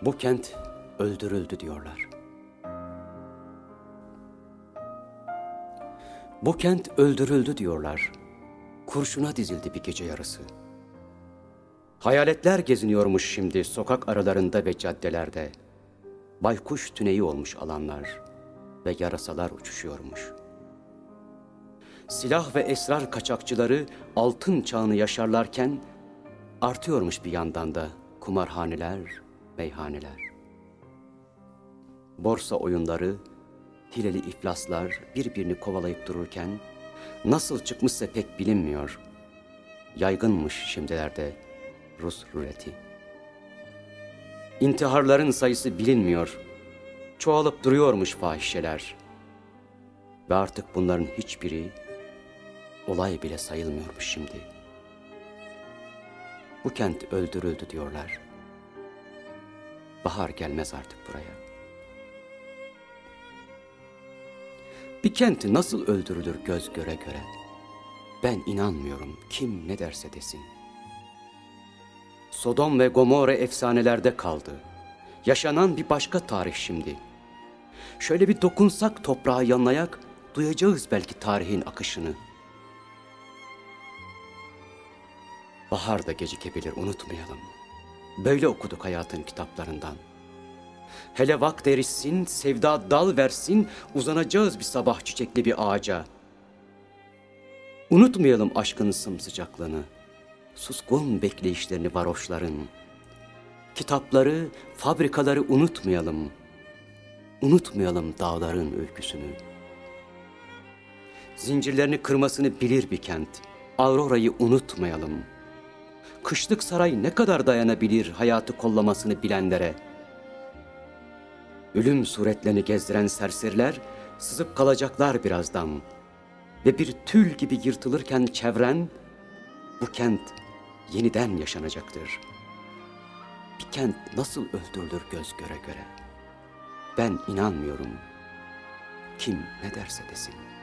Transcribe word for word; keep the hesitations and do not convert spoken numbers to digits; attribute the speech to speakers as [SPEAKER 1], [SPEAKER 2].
[SPEAKER 1] Bu kent öldürüldü diyorlar. Bu kent öldürüldü diyorlar. Kurşuna dizildi bir gece yarısı. Hayaletler geziniyormuş şimdi sokak aralarında ve caddelerde. Baykuş tüneyi olmuş alanlar ve yarasalar uçuşuyormuş. Silah ve esrar kaçakçıları altın çağını yaşarlarken artıyormuş bir yandan da kumarhaneler, meyhaneler. Borsa oyunları, hileli iflaslar birbirini kovalayıp dururken nasıl çıkmışsa pek bilinmiyor. Yaygınmış şimdilerde Rus ruleti. İntiharların sayısı bilinmiyor. Çoğalıp duruyormuş fahişeler. Ve artık bunların hiçbiri olay bile sayılmıyormuş şimdi. Bu kent öldürüldü diyorlar. Bahar gelmez artık buraya. Bir kent nasıl öldürülür göz göre göre? Ben inanmıyorum, kim ne derse desin. Sodom ve Gomorra efsanelerde kaldı. Yaşanan bir başka tarih şimdi. Şöyle bir dokunsak toprağa yanlayak, duyacağız belki tarihin akışını. Bahar da gecikebilir, unutmayalım. Böyle okuduk hayatın kitaplarından. Hele vakt erişsin, sevda dal versin, uzanacağız bir sabah çiçekli bir ağaca. Unutmayalım aşkın sımsıcaklığını, suskun bekleyişlerini varoşların. Kitapları, fabrikaları unutmayalım. Unutmayalım dağların öyküsünü. Zincirlerini kırmasını bilir bir kent. Aurora'yı unutmayalım. Kışlık saray ne kadar dayanabilir hayatı kollamasını bilenlere? Ölüm suretlerini gezdiren serseriler sızıp kalacaklar birazdan. Ve bir tül gibi yırtılırken çevren, bu kent yeniden yaşanacaktır. Bir kent nasıl öldürülür göz göre göre? Ben inanmıyorum. Kim ne derse desin.